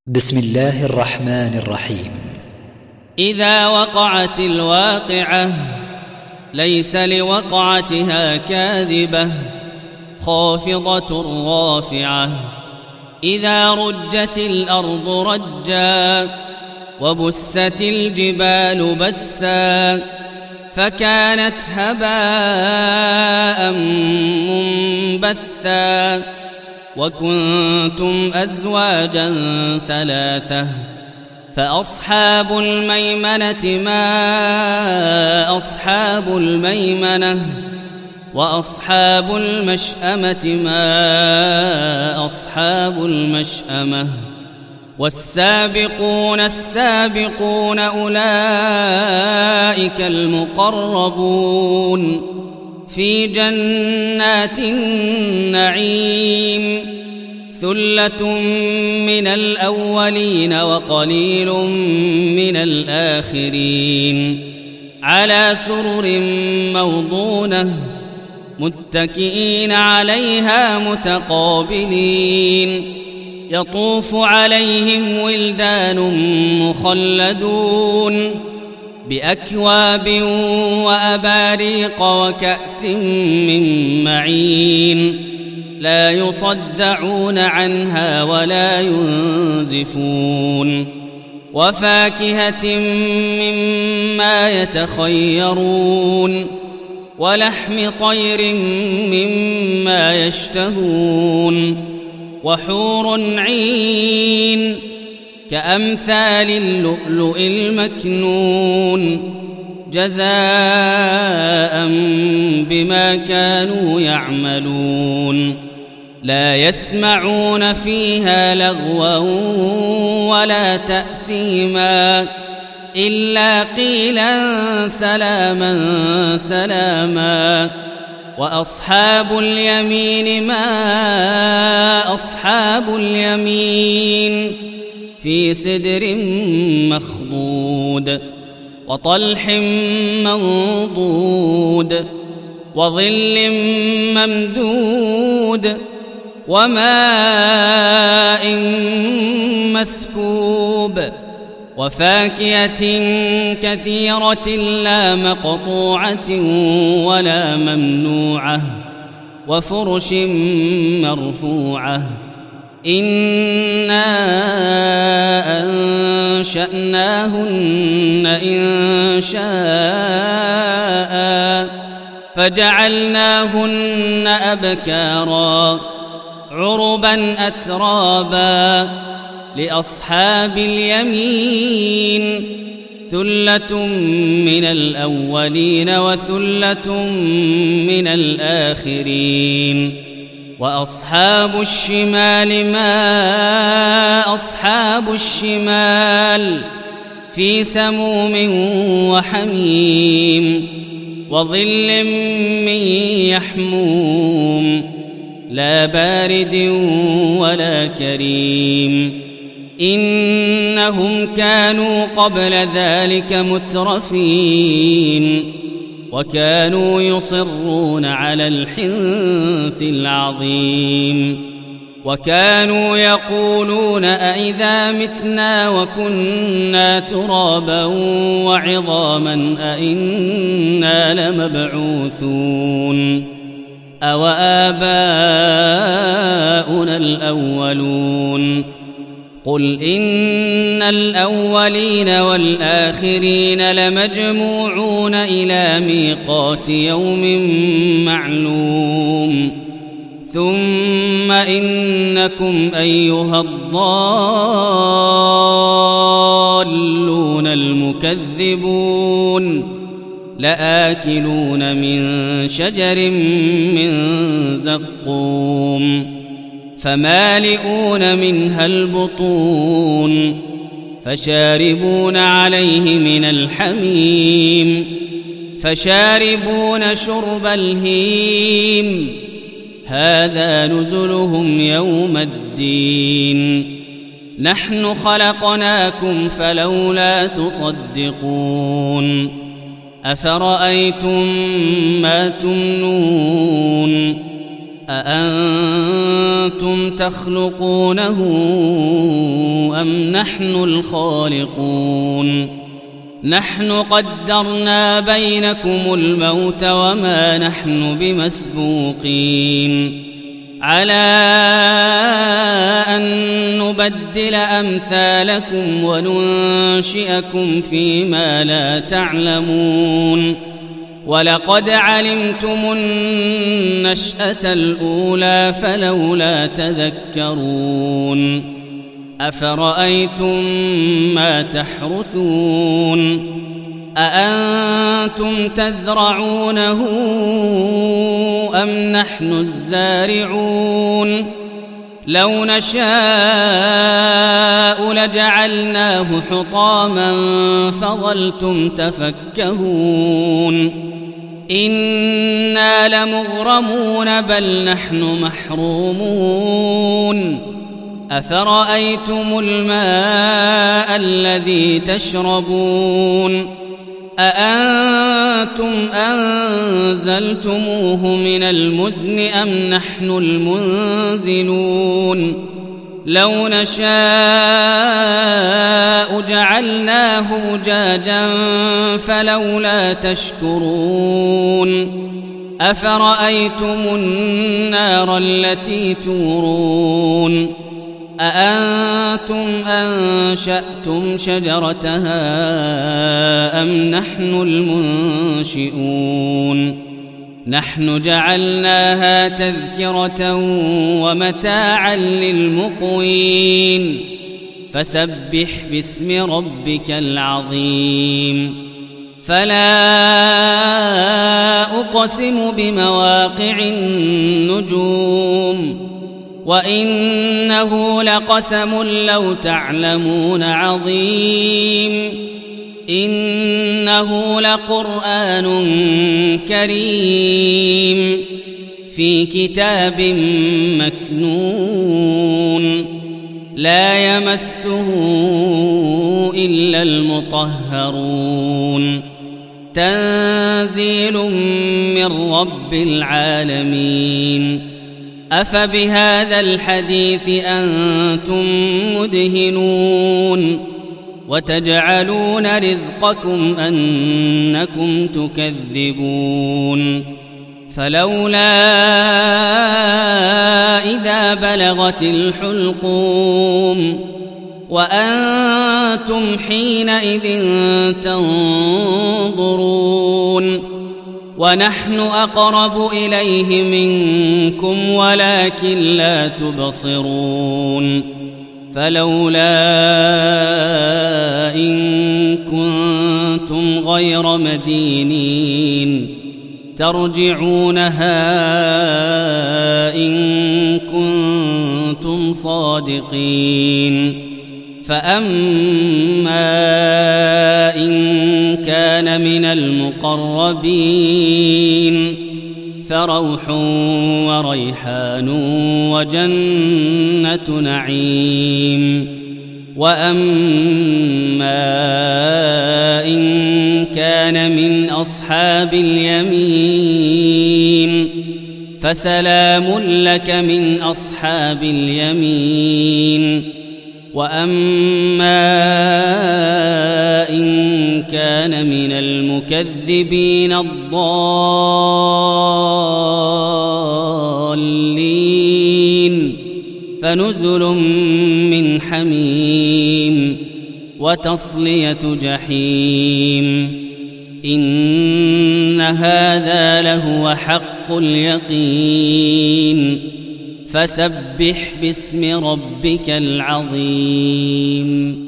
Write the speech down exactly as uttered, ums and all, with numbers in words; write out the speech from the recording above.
بسم الله الرحمن الرحيم. إذا وقعت الواقعة ليس لوقعتها كاذبة خافضة رافعة. إذا رجت الأرض رجا وبست الجبال بسا فكانت هباء منبثا وكنتم أزواجا ثلاثة فأصحاب الميمنة ما أصحاب الميمنة وأصحاب المشأمة ما أصحاب المشأمة والسابقون السابقون أولئك المقربون في جنات النعيم ثلة من الأولين وقليل من الآخرين على سرر موضونة متكئين عليها متقابلين يطوف عليهم ولدان مخلدون بأكواب وأباريق وكأس من معين لا يصدعون عنها ولا ينزفون وفاكهة مما يتخيرون ولحم طير مما يشتهون وحور عين كأمثال اللؤلؤ المكنون جزاء بما كانوا يعملون لا يسمعون فيها لغوا ولا تأثيما إلا قيلا سلاما سلاما وأصحاب اليمين ما أصحاب اليمين في سدر مخضود وطلح منضود وظل ممدود وماء مسكوب وفاكهة كثيرة لا مقطوعة ولا ممنوعة وفرش مرفوعة إنا أنشأناهن إن شاء فجعلناهن أبكارا عربا أترابا لأصحاب اليمين ثلة من الأولين وثلة من الآخرين وأصحاب الشمال ما أصحاب الشمال في سموم وحميم وظل من يحموم لا بارد ولا كريم إنهم كانوا قبل ذلك مترفين وكانوا يصرون على الحنث العظيم وكانوا يقولون أئذا متنا وكنا ترابا وعظاما أئنا لمبعوثون أو آباؤنا الأولون قل إن الأولين والآخرين لمجموعون إلى ميقات يوم معلوم ثم إنكم أيها الضالون المكذبون لآكلون من شجر من زقوم فمالئون منها البطون فشاربون عليه من الحميم فشاربون شرب الهيم هذا نزلهم يوم الدين نحن خلقناكم فلولا تصدقون أفرأيتم ما تمنون أأنتم تخلقونه أم نحن الخالقون نحن قدرنا بينكم الموت وما نحن بمسبوقين على أن نبدل أمثالكم وننشئكم فيما لا تعلمون ولقد علمتم النشأة الأولى فلولا تذكرون أفرأيتم ما تحرثون أأنتم تزرعونه أم نحن الزارعون لو نشاء لجعلناه حطاما فظلتم تفكهون إنا لمغرمون بل نحن محرومون أفرأيتم الماء الذي تشربون أأنتم أنزلتموه من المزن أم نحن المنزلون لو نشاء جعلناه أجاجا فلولا تشكرون أفرأيتم النار التي تورون أأنتم أنشأتم شجرتها أم نحن المنشئون نحن جعلناها تذكرة ومتاعا للمقوين فسبح باسم ربك العظيم فلا أقسم بمواقع النجوم وإنه لقسم لو تعلمون عظيم إنه لقرآن كريم في كتاب مكنون لا يمسه إلا المطهرون تنزيل من رب العالمين أفبهذا الحديث أنتم مدهنون وتجعلون رزقكم أنكم تكذبون فلولا إذا بلغت الحلقوم وأنتم حينئذ تنظرون ونحن أقرب إليه منكم ولكن لا تبصرون فلولا إن كنتم غير مدينين ترجعونها إن كنتم صادقين فأما إن كان من المقربين فروح وريحان وجنة نعيم وأما إن كان من أصحاب اليمين فسلام لك من أصحاب اليمين وأما إن كان من المكذبين الضالين فنزل من حميم وتصلية جحيم إن هذا لهو حق اليقين فسبح باسم ربك العظيم